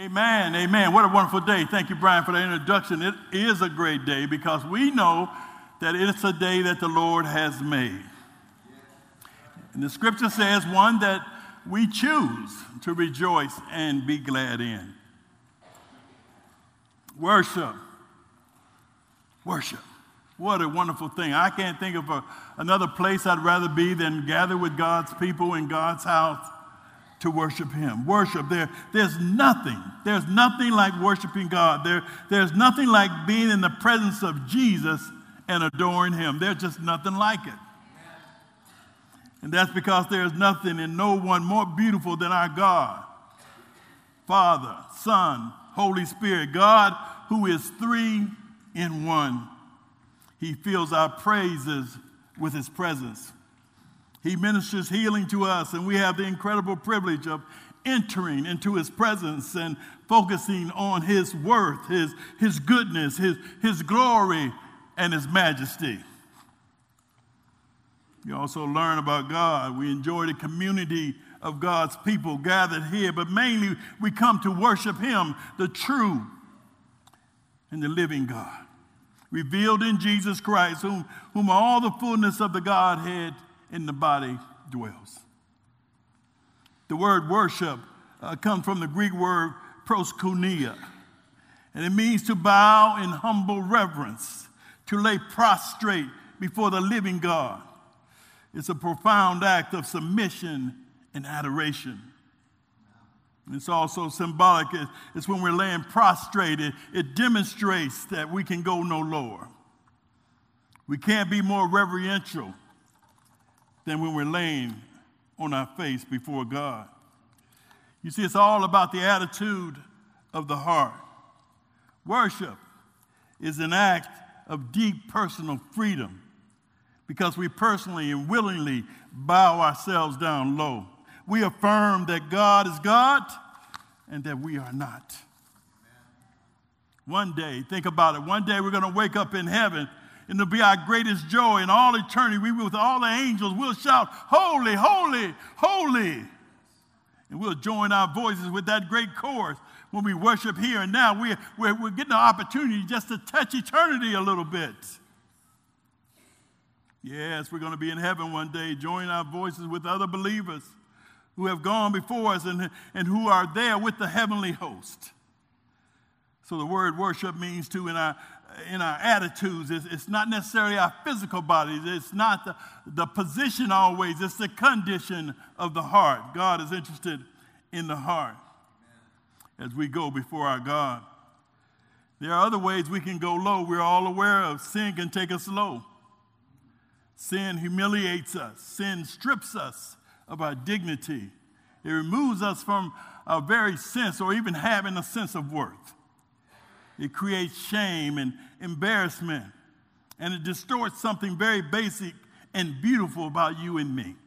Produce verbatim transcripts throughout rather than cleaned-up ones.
Amen, amen. What a wonderful day. Thank you, Brian, for the introduction. It is a great day because we know that it's a day that the Lord has made. And the scripture says one that we choose to rejoice and be glad in. Worship. Worship. What a wonderful thing. I can't think of a, another place I'd rather be than gather with God's people in God's house to worship him. Worship. There, there's nothing. There's nothing like worshiping God. There, there's nothing like being in the presence of Jesus and adoring him. There's just nothing like it. And that's because there's nothing and no one more beautiful than our God. Father, Son, Holy Spirit. God who is three in one. He fills our praises with his presence. He ministers healing to us, and we have the incredible privilege of entering into his presence and focusing on his worth, his, his goodness, his, his glory, and his majesty. We also learn about God. We enjoy the community of God's people gathered here, but mainly we come to worship him, the true and the living God, revealed in Jesus Christ, whom, whom all the fullness of the Godhead in the body dwells. The word worship uh, comes from the Greek word proskunia, and it means to bow in humble reverence, to lay prostrate before the living God. It's a profound act of submission and adoration. It's also symbolic. It's when we're laying prostrate. It, it demonstrates that we can go no lower. We can't be more reverential than when we're laying on our face before God. You see, it's all about the attitude of the heart. Worship is an act of deep personal freedom because we personally and willingly bow ourselves down low. We affirm that God is God and that we are not. One day, think about it, one day we're going to wake up in heaven and it'll be our greatest joy in all eternity. We will, with all the angels, we'll shout, holy, holy, holy. And we'll join our voices with that great chorus when we worship here and now. We're, we're, we're getting an opportunity just to touch eternity a little bit. Yes, we're going to be in heaven one day, join our voices with other believers who have gone before us and, and who are there with the heavenly host. So the word worship means to, in our, in our attitudes, it's, it's not necessarily our physical bodies. It's not the, the position always. It's the condition of the heart. God is interested in the heart as we go before our God. There are other ways we can go low. We're all aware of sin can take us low. Sin humiliates us. Sin strips us of our dignity. It removes us from our very sense or even having a sense of worth. It creates shame and embarrassment, and it distorts something very basic and beautiful about you and me.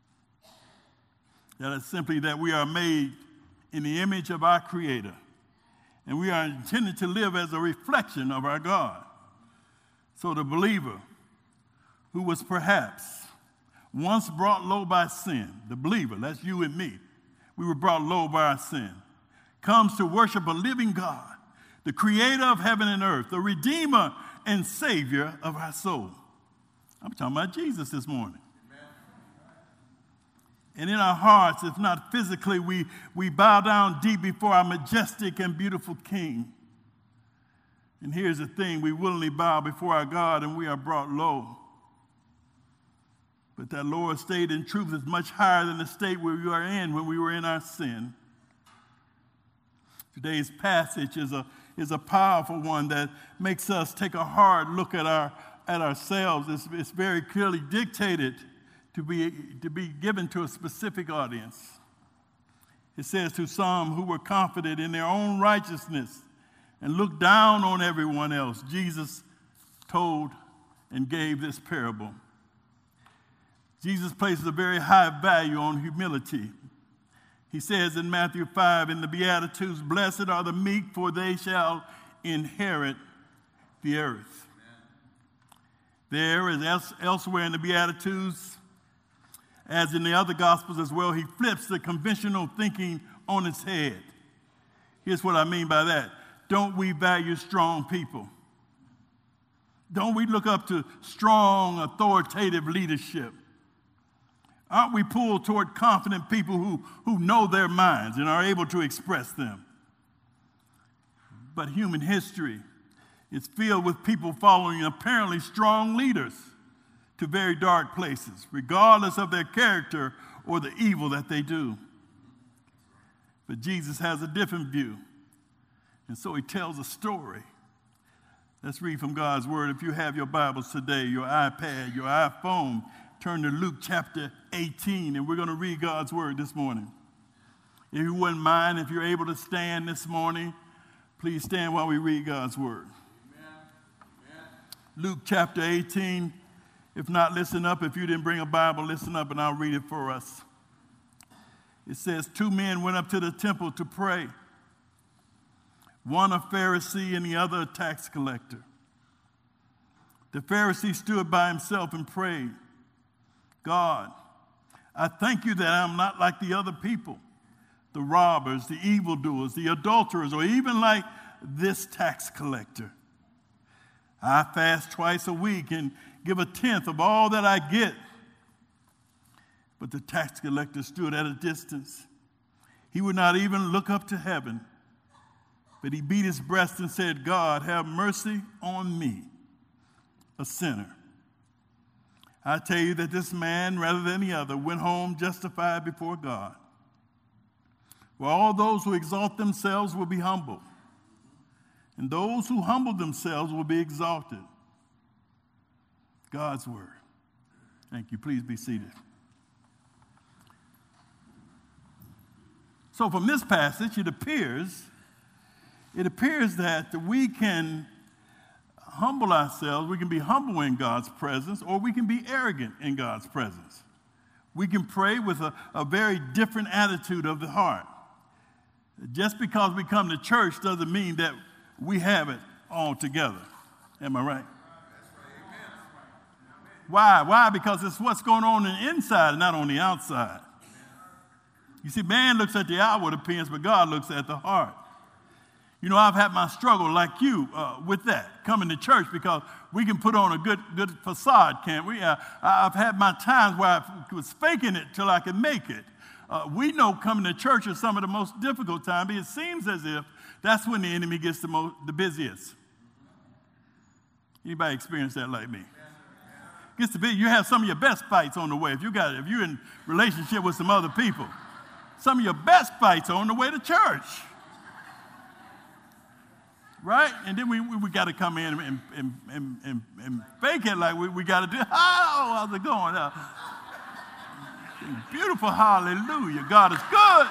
That is simply that we are made in the image of our Creator, and we are intended to live as a reflection of our God. So the believer who was perhaps once brought low by sin, the believer, that's you and me, we were brought low by our sin, comes to worship a living God, the creator of heaven and earth, the redeemer and savior of our soul. I'm talking about Jesus this morning. Amen. And in our hearts, if not physically, we, we bow down deep before our majestic and beautiful King. And here's the thing, we willingly bow before our God and we are brought low. But that lower state in truth is much higher than the state where we are in when we were in our sin. Today's passage is a, is a powerful one that makes us take a hard look at, our, at ourselves. It's, it's very clearly dictated to be, to be given to a specific audience. It says to some who were confident in their own righteousness and looked down on everyone else, Jesus told and gave this parable. Jesus places a very high value on humility. He says in Matthew five, in the Beatitudes, blessed are the meek, for they shall inherit the earth. There, as elsewhere in the Beatitudes, as in the other Gospels as well, he flips the conventional thinking on its head. Here's what I mean by that. Don't we value strong people? Don't we look up to strong, authoritative leadership? Aren't we pulled toward confident people who, who know their minds and are able to express them? But human history is filled with people following apparently strong leaders to very dark places, regardless of their character or the evil that they do. But Jesus has a different view, and so he tells a story. Let's read from God's word. If you have your Bibles today, your iPad, your iPhone, turn to Luke chapter eighteen, and we're going to read God's word this morning. If you wouldn't mind, if you're able to stand this morning, please stand while we read God's word. Amen. Amen. Luke chapter eighteen. If not, listen up. If you didn't bring a Bible, listen up and I'll read it for us. It says, two men went up to the temple to pray. One a Pharisee and the other a tax collector. The Pharisee stood by himself and prayed, God, I thank you that I'm not like the other people, the robbers, the evildoers, the adulterers, or even like this tax collector. I fast twice a week and give a tenth of all that I get. But the tax collector stood at a distance. He would not even look up to heaven, but he beat his breast and said, God, have mercy on me, a sinner. I tell you that this man, rather than the other, went home justified before God. For all those who exalt themselves will be humbled, and those who humble themselves will be exalted. God's word. Thank you. Please be seated. So from this passage, it appears, it appears that we can humble ourselves, we can be humble in God's presence, or we can be arrogant in God's presence. We can pray with a, a very different attitude of the heart. Just because we come to church doesn't mean that we have it all together. Am I right? Why? Why? Because it's what's going on in the inside and not on the outside. You see, man looks at the outward appearance, but God looks at the heart. You know, I've had my struggle like you uh, with that, coming to church, because we can put on a good good facade, can't we? Uh, I've had my times where I was faking it till I could make it. Uh, we know coming to church is some of the most difficult times. It seems as if that's when the enemy gets the most, the busiest. Anybody experience that like me? Gets to be, you have some of your best fights on the way. If you got, if you're in relationship with some other people, some of your best fights are on the way to church. Right? And then we, we, we got to come in and, and, and, and, and fake it like we, we got to do, oh, how's it going? Uh, beautiful, hallelujah. God is good.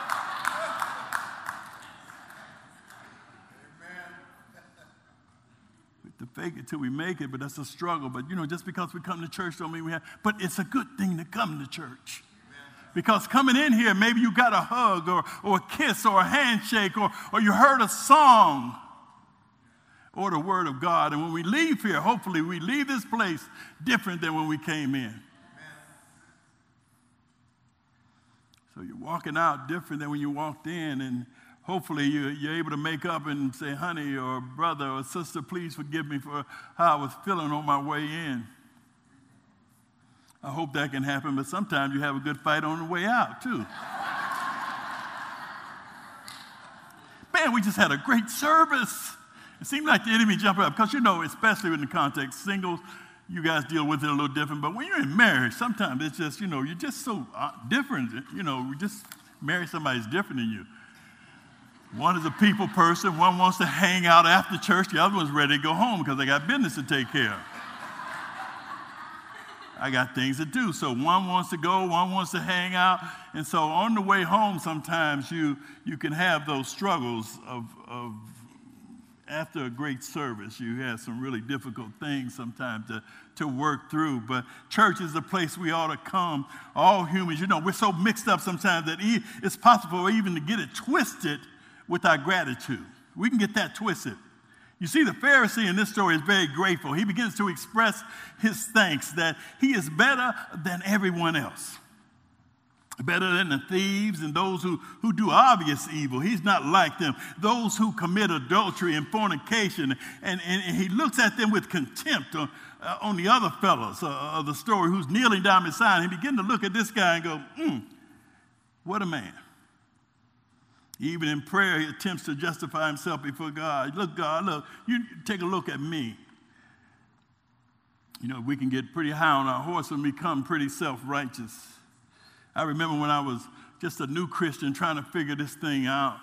To fake it till we make it, but that's a struggle. But, you know, just because we come to church don't mean we have, but it's a good thing to come to church. Because coming in here, maybe you got a hug or, or a kiss or a handshake or, or you heard a song or the word of God. And when we leave here, hopefully we leave this place different than when we came in. So you're walking out different than when you walked in, and hopefully you're able to make up and say, honey or brother or sister, please forgive me for how I was feeling on my way in. I hope that can happen, but sometimes you have a good fight on the way out, too. Man, we just had a great service. It seemed like the enemy jumped up, because, you know, especially in the context, singles, you guys deal with it a little different, but when you're in marriage, sometimes it's just, you know, you're just so different. You know, we just marry somebody who's different than you. One is a people person. One wants to hang out after church. The other one's ready to go home because they got business to take care of. I got things to do. So one wants to go, one wants to hang out. And so on the way home, sometimes you you can have those struggles of, of after a great service. You have some really difficult things sometimes to, to work through. But church is a place we ought to come. All humans, you know, we're so mixed up sometimes that it's possible even to get it twisted with our gratitude. We can get that twisted. You see, the Pharisee in this story is very grateful. He begins to express his thanks that he is better than everyone else. Better than the thieves and those who, who do obvious evil. He's not like them. Those who commit adultery and fornication, and, and, and he looks at them with contempt on, uh, on the other fellows uh, of the story who's kneeling down beside him. He begins to look at this guy and go, mm, what a man. Even in prayer, he attempts to justify himself before God. Look, God, look, you take a look at me. You know, we can get pretty high on our horse and become pretty self-righteous. I remember when I was just a new Christian trying to figure this thing out.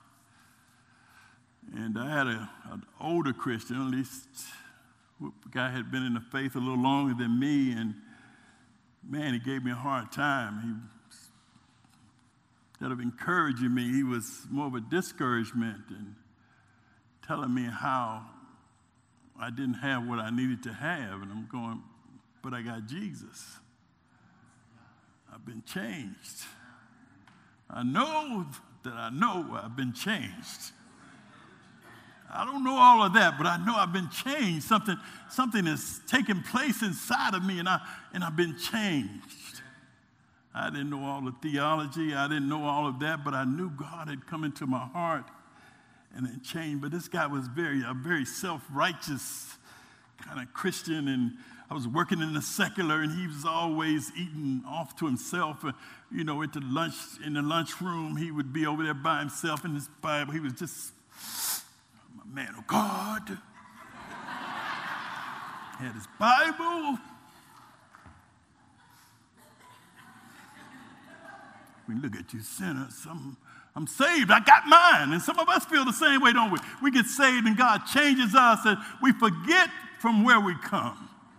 And I had a, an older Christian, at least the guy had been in the faith a little longer than me. And man, he gave me a hard time. He, instead of encouraging me, he was more of a discouragement and telling me how I didn't have what I needed to have. And I'm going, but I got Jesus. I've been changed. I know that I know I've been changed. I don't know all of that, but I know I've been changed. Something, something has taken place inside of me, and, I, and I've been changed. I didn't know all the theology. I didn't know all of that, but I knew God had come into my heart and then changed. But this guy was very, a very self-righteous kind of Christian, and I was working in the secular, and he was always eating off to himself. Uh, you know, at the lunch, in the lunchroom, he would be over there by himself in his Bible. He was just a man of God. He had his Bible. We look at you sinners. I'm, I'm saved. I got mine. And some of us feel the same way, don't we? We get saved, and God changes us, and we forget from where we come.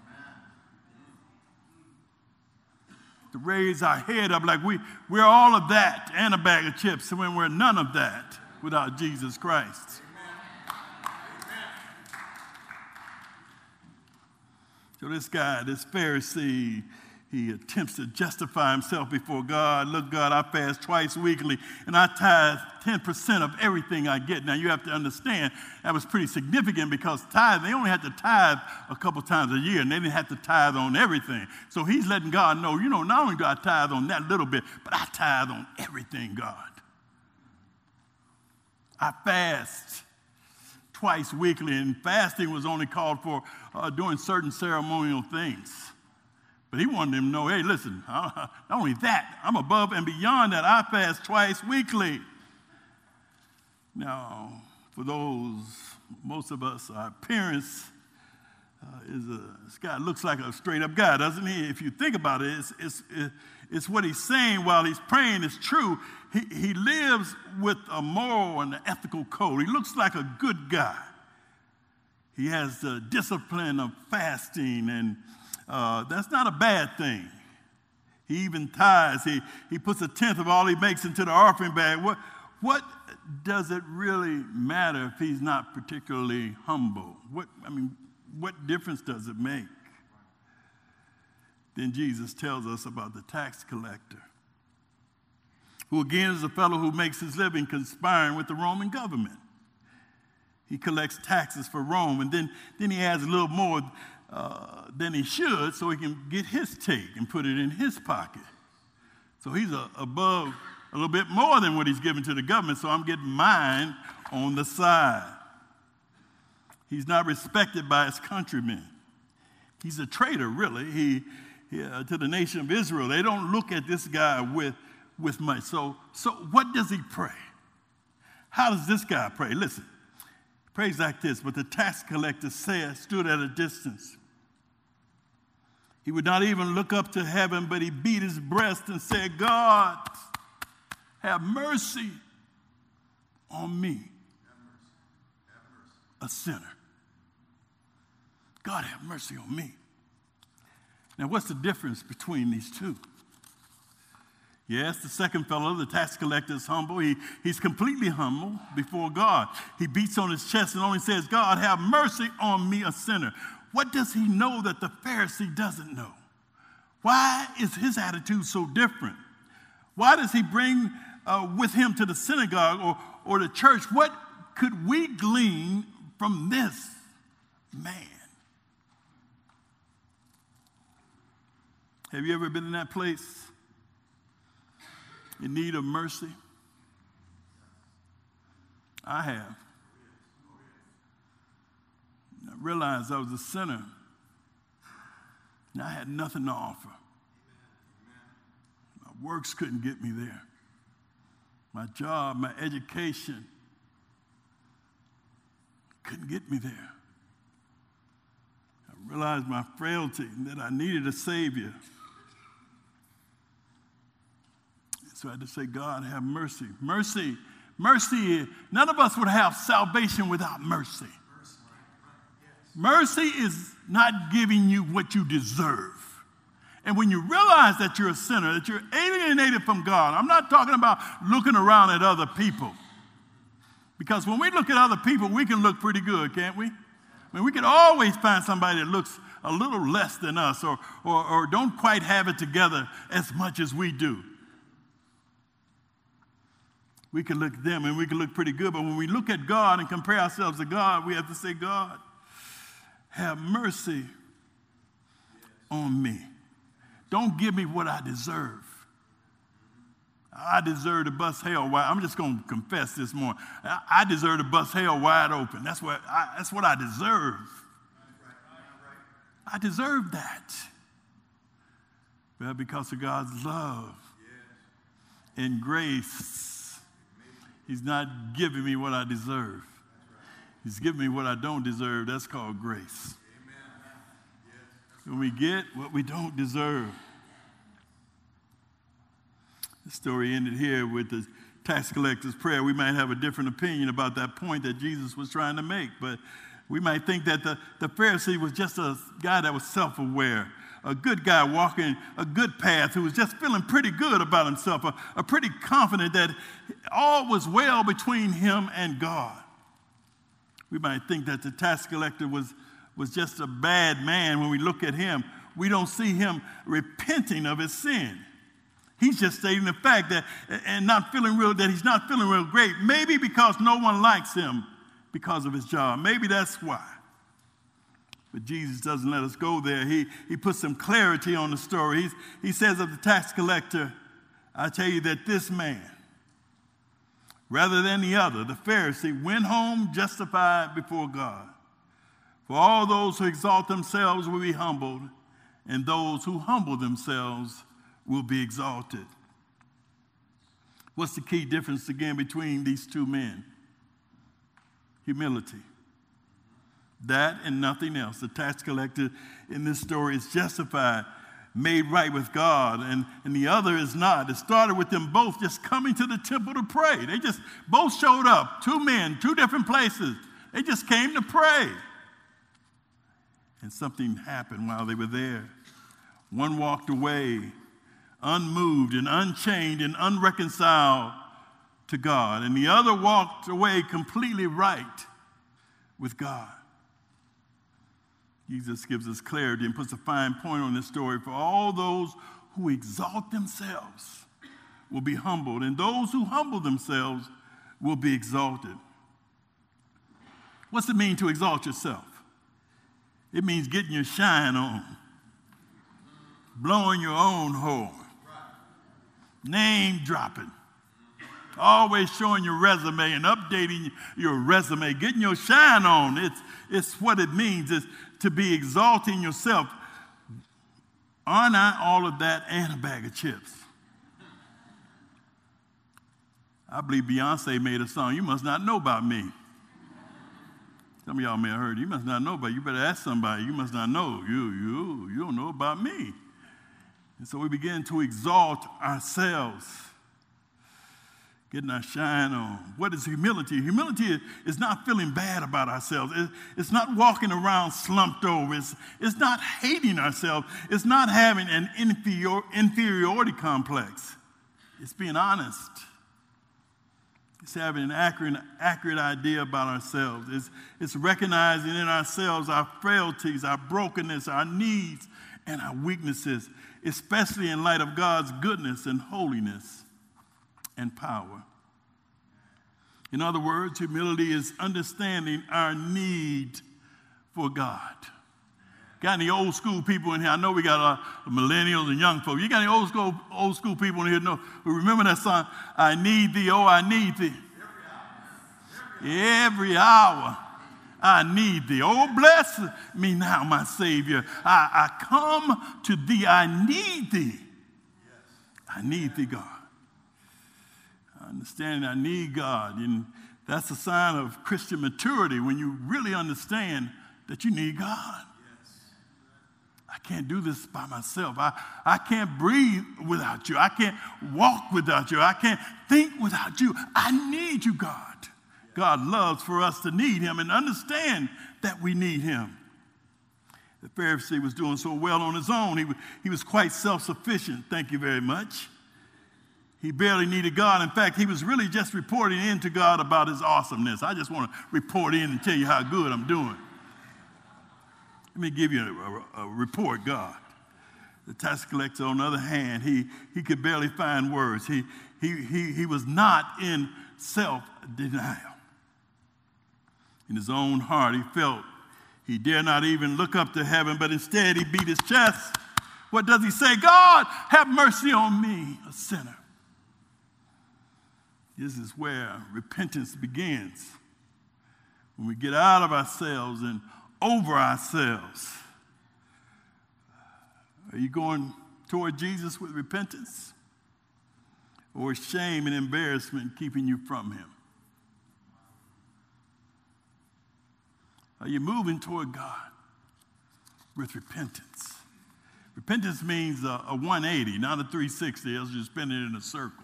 To raise our head up like we, we're all of that and a bag of chips, and when we're none of that without Jesus Christ. Amen. So this guy, this Pharisee, he attempts to justify himself before God. Look, God, I fast twice weekly, and I tithe ten percent of everything I get. Now, you have to understand, that was pretty significant because tithe, they only had to tithe a couple times a year, and they didn't have to tithe on everything. So he's letting God know, you know, not only do I tithe on that little bit, but I tithe on everything, God. I fast twice weekly, and fasting was only called for uh, doing certain ceremonial things. But he wanted them to know, hey, listen, not only that, I'm above and beyond that. I fast twice weekly. Now, for those, most of us, our appearance uh, is a, this guy looks like a straight-up guy, doesn't he? If you think about it, it's, it's, it's what he's saying while he's praying is true. He, he lives with a moral and an ethical code. He looks like a good guy. He has the discipline of fasting, and Uh, that's not a bad thing. He even tithes. He, he puts a tenth of all he makes into the offering bag. What, what does it really matter if he's not particularly humble? What, I mean, what difference does it make? Then Jesus tells us about the tax collector, who again is a fellow who makes his living conspiring with the Roman government. He collects taxes for Rome, and then, then he adds a little more Uh, than he should, so he can get his take and put it in his pocket. So he's a, above a little bit more than what he's given to the government, so I'm getting mine on the side. He's not respected by his countrymen. He's a traitor, really, he, he uh, to the nation of Israel. They don't look at this guy with, with much. So, so what does he pray? How does this guy pray? Listen. Prays like this, but the tax collector said, stood at a distance. He would not even look up to heaven, but he beat his breast and said, God, have mercy on me, have mercy. Have mercy. A sinner. God, have mercy on me. Now, what's the difference between these two? Yes, the second fellow, the tax collector, is humble. He, he's completely humble before God. He beats on his chest and only says, God, have mercy on me, a sinner. What does he know that the Pharisee doesn't know? Why is his attitude so different? Why does he bring uh, with him to the synagogue or, or the church? What could we glean from this man? Have you ever been in that place? in need of mercy? I have. I realized I was a sinner, and I had nothing to offer. My works couldn't get me there. My job, my education couldn't get me there. I realized my frailty and that I needed a Savior. So I had to say, God, have mercy. Mercy, mercy, none of us would have salvation without mercy. Mercy is not giving you what you deserve. And when you realize that you're a sinner, that you're alienated from God, I'm not talking about looking around at other people. Because when we look at other people, we can look pretty good, can't we? I mean, we can always find somebody that looks a little less than us or, or, or don't quite have it together as much as we do. We can look at them and we can look pretty good, but when we look at God and compare ourselves to God, we have to say, God, have mercy on me. Don't give me what I deserve. I deserve to bust hell wide. I'm just going to confess this morning. I, I deserve to bust hell wide open. That's what I, that's what I deserve. I deserve that. Well, because of God's love and grace, He's not giving me what I deserve. He's giving me what I don't deserve. That's called grace. When we get what we don't deserve. The story ended here with the tax collector's prayer. We might have a different opinion about that point that Jesus was trying to make, but we might think that the, the Pharisee was just a guy that was self-aware, a good guy walking a good path who was just feeling pretty good about himself, a, a pretty confident that all was well between him and God. We might think that the tax collector was, was just a bad man. When we look at him, we don't see him repenting of his sin. He's just stating the fact that, and not feeling real, that he's not feeling real great. Maybe because no one likes him because of his job. Maybe that's why. But Jesus doesn't let us go there. He, he puts some clarity on the story. He's, he says of the tax collector, I tell you that this man, rather than the other, the Pharisee, went home justified before God. For all those who exalt themselves will be humbled, and those who humble themselves will be exalted. What's the key difference again between these two men? Humility. That and nothing else. The tax collector in this story is justified, made right with God, and, and the other is not. It started with them both just coming to the temple to pray. They just both showed up, two men, two different places. They just came to pray. And something happened while they were there. One walked away unmoved and unchained and unreconciled to God, and the other walked away completely right with God. Jesus gives us clarity and puts a fine point on this story. For all those who exalt themselves will be humbled, and those who humble themselves will be exalted. What's it mean to exalt yourself? It means getting your shine on, blowing your own horn, name dropping, always showing your resume and updating your resume, getting your shine on. It's, it's what it means is to be exalting yourself. Aren't I all of that and a bag of chips? I believe Beyonce made a song, "You Must Not Know About Me." Some of y'all may have heard, "You must not know about," you better ask somebody, "You must not know, you, you, you don't know about me." And so we begin to exalt ourselves, getting our shine on. What is humility? Humility is not feeling bad about ourselves. It's not walking around slumped over. It's, it's not hating ourselves. It's not having an inferior, inferiority complex. It's being honest. It's having an accurate, accurate idea about ourselves. It's, it's recognizing in ourselves our frailties, our brokenness, our needs, and our weaknesses, especially in light of God's goodness and holiness and power. In other words, humility is understanding our need for God. Got any old school people in here? I know we got uh, millennials and young folks. You got any old school old school people in here know, who remember that song, I need thee, oh, I need thee. Every hour. Every hour I need thee. Oh, bless me now, my Savior. I, I come to thee. I need thee. I need thee, God. I understand I need God. And that's a sign of Christian maturity when you really understand that you need God. I can't do this by myself. I, I can't breathe without you. I can't walk without you. I can't think without you. I need you, God. God loves for us to need him and understand that we need him. The Pharisee was doing so well on his own. He, he was quite self-sufficient. Thank you very much. He barely needed God. In fact, he was really just reporting in to God about his awesomeness. I just want to report in and tell you how good I'm doing. Let me give you a, a, a report, God. The tax collector, on the other hand, he, he could barely find words. He, he, he, he was not in self-denial. In his own heart, he felt he dare not even look up to heaven, but instead he beat his chest. What does he say? God, have mercy on me, a sinner. This is where repentance begins. When we get out of ourselves and over ourselves. Are you going toward Jesus with repentance? Or is shame and embarrassment keeping you from him? Are you moving toward God with repentance? Repentance means a, a one eighty, not a three sixty, else you're spinning it in a circle.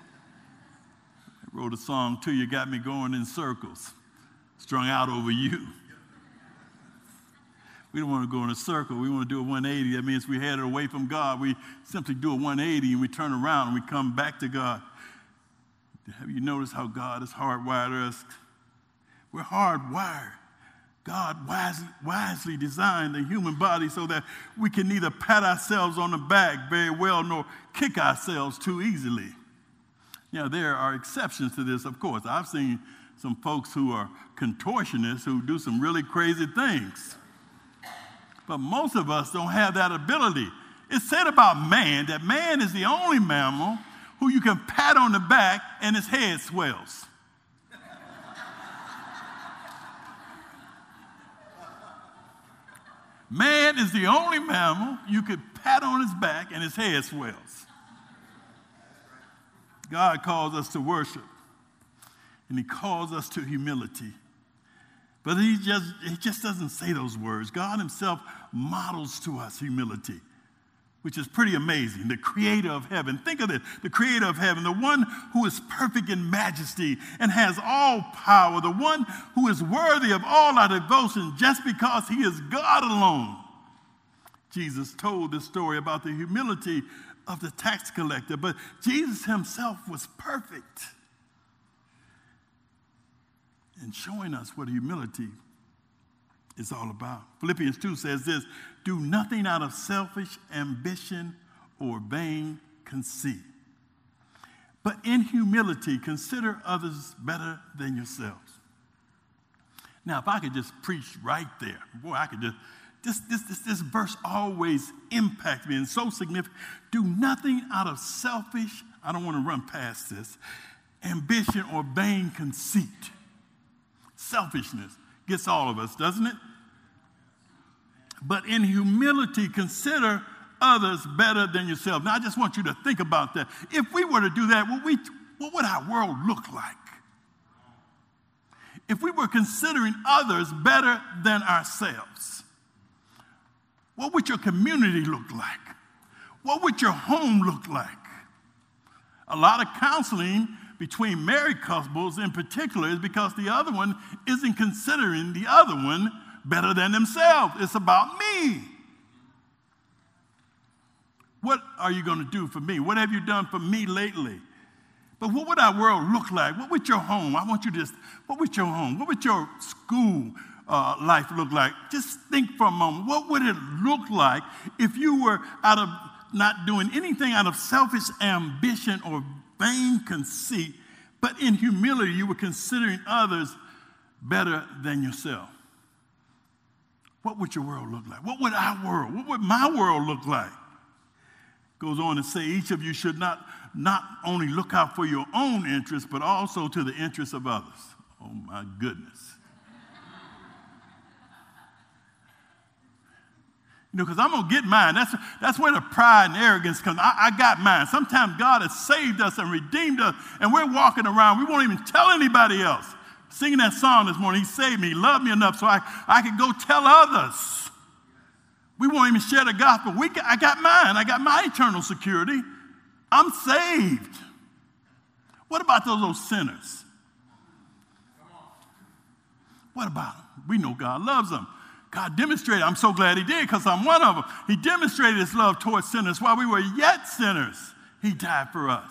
I wrote a song, Till You Got Me Going in Circles, strung out over you. We don't want to go in a circle. We want to do a one eighty. That means we headed away from God. We simply do a one eighty and we turn around and we come back to God. Have you noticed how God has hardwired us? We're hardwired. God wisely, wisely designed the human body so that we can neither pat ourselves on the back very well nor kick ourselves too easily. Now, there are exceptions to this, of course. I've seen some folks who are contortionists who do some really crazy things. But most of us don't have that ability. It's said about man that man is the only mammal who you can pat on the back and his head swells. Man is the only mammal you could pat on his back and his head swells. God calls us to worship, and he calls us to humility. But he just, he just doesn't say those words. God himself models to us humility, which is pretty amazing. The creator of heaven. Think of it. The creator of heaven, the one who is perfect in majesty and has all power, the one who is worthy of all our devotion just because he is God alone. Jesus told this story about the humility of the tax collector, but Jesus himself was perfect in showing us what humility is all about. Philippians two says this, do nothing out of selfish ambition or vain conceit, but in humility consider others better than yourselves. Now, if I could just preach right there, boy, I could just, this, this, this, this verse always impacts me and so significant. Do nothing out of selfish, I don't want to run past this, ambition or vain conceit. Selfishness gets all of us, doesn't it? But in humility, consider others better than yourself. Now, I just want you to think about that. If we were to do that, what, we, what would our world look like? If we were considering others better than ourselves, what would your community look like? What would your home look like? A lot of counseling between married couples in particular is because the other one isn't considering the other one better than themselves. It's about me. What are you going to do for me? What have you done for me lately? But what would our world look like? What would your home, I want you to just, what would your home, what would your school uh, life look like? Just think for a moment. What would it look like if you were out of not doing anything out of selfish ambition or vain conceit, but in humility you were considering others better than yourself? what would your world look like? What would our world, what would my world look like? Goes on to say each of you should not, not only look out for your own interests, but also to the interests of others. Oh, my goodness. You know, because I'm going to get mine. That's, that's where the pride and arrogance comes. I, I got mine. Sometimes God has saved us and redeemed us, and we're walking around. We won't even tell anybody else. Singing that song this morning, he saved me, he loved me enough so I, I could go tell others. We won't even share the gospel. We, I got mine. I got my eternal security. I'm saved. What about those, those sinners? What about them? We know God loves them. God demonstrated, I'm so glad he did because I'm one of them. He demonstrated his love towards sinners while we were yet sinners. He died for us.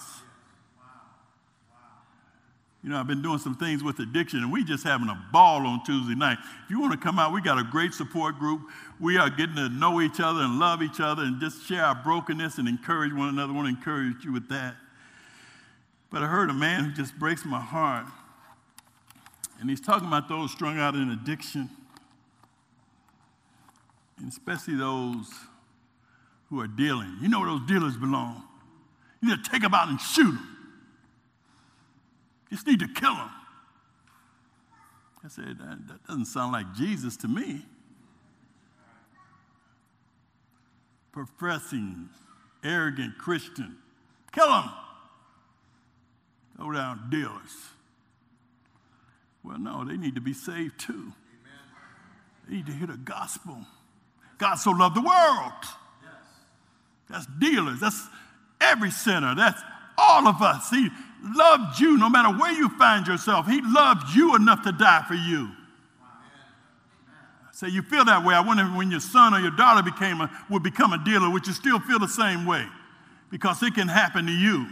You know, I've been doing some things with addiction, and we just having a ball on Tuesday night. If you want to come out, we got a great support group. We are getting to know each other and love each other and just share our brokenness and encourage one another. I want to encourage you with that. But I heard a man who just breaks my heart, and he's talking about those strung out in addiction, and especially those who are dealing. You know where those dealers belong. You need to take them out and shoot them. Just need to kill him. I said, that, that doesn't sound like Jesus to me. Professing, arrogant Christian. Kill him. Go down dealers. Well, no, they need to be saved too. Amen. They need to hear the gospel. God so loved the world. Yes. That's dealers. That's every sinner. That's all of us. He loved you no matter where you find yourself. He loved you enough to die for you. Say, so you feel that way. I wonder when your son or your daughter became a, would become a dealer, would you still feel the same way? Because it can happen to you.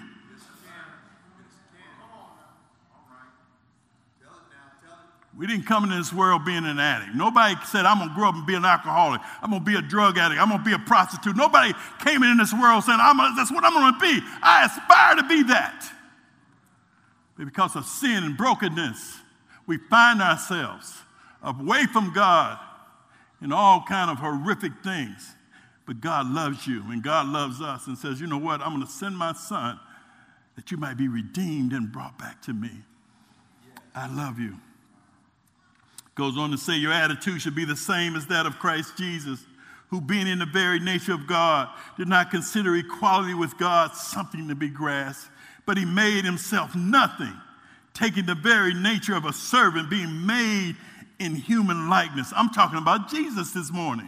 We didn't come into this world being an addict. Nobody said, I'm going to grow up and be an alcoholic. I'm going to be a drug addict. I'm going to be a prostitute. Nobody came in this world saying, I'm a, that's what I'm going to be. I aspire to be that. But because of sin and brokenness, we find ourselves away from God in all kind of horrific things. But God loves you, and God loves us and says, you know what? I'm going to send my son that you might be redeemed and brought back to me. I love you. Goes on to say your attitude should be the same as that of Christ Jesus, who being in the very nature of God, did not consider equality with God something to be grasped, but he made himself nothing, taking the very nature of a servant, being made in human likeness. I'm talking about Jesus this morning.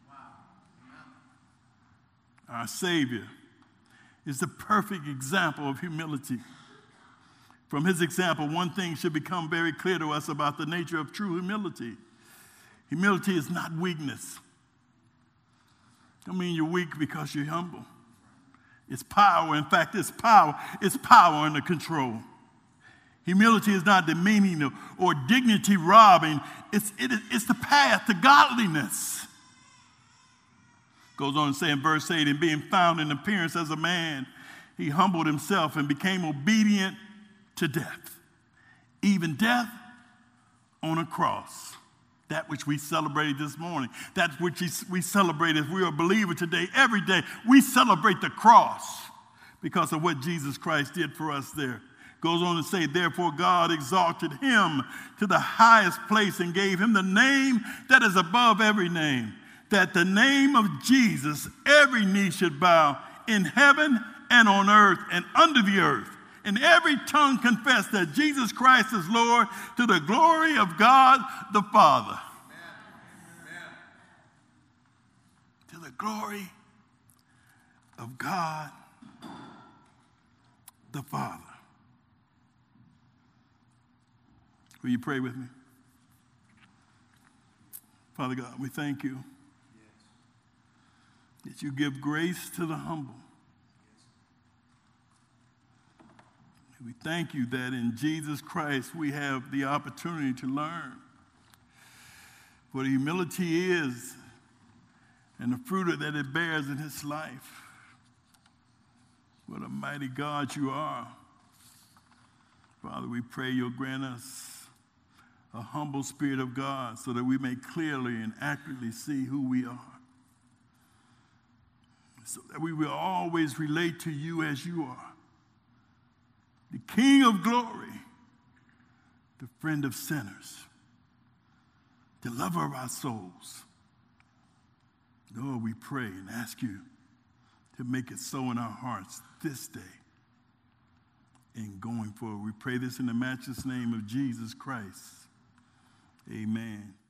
Wow. Our Savior is the perfect example of humility. From his example, one thing should become very clear to us about the nature of true humility. Humility is not weakness. Don't mean you're weak because you're humble. It's power. In fact, it's power. It's power under control. Humility is not demeaning or, or dignity robbing. It's, it, it's the path to godliness. Goes on to say in verse eight, and being found in appearance as a man, he humbled himself and became obedient to death, even death on a cross. That which we celebrated this morning, that which we celebrate if we are a believer today, every day, we celebrate the cross because of what Jesus Christ did for us there. Goes on to say, therefore God exalted him to the highest place and gave him the name that is above every name, that the name of Jesus every knee should bow in heaven and on earth and under the earth, and every tongue confess that Jesus Christ is Lord, to the glory of God the Father. Amen. To the glory of God the Father. Will you pray with me? Father God, we thank you that you give grace to the humble. We thank you that in Jesus Christ we have the opportunity to learn what humility is and the fruit that it bears in his life. What a mighty God you are. Father, we pray you'll grant us a humble spirit of God so that we may clearly and accurately see who we are. So that we will always relate to you as you are, the King of glory, the friend of sinners, the lover of our souls. Lord, we pray and ask you to make it so in our hearts this day and going forward. We pray this in the matchless name of Jesus Christ. Amen.